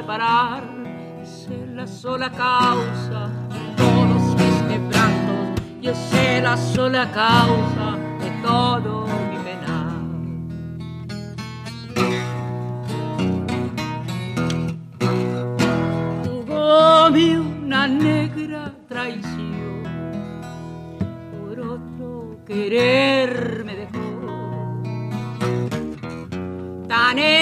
separar. Es la sola causa de todos mis quebrantos y es la sola causa de todo mi penar. Jugóme una negra traición, por otro querer me dejó. Tan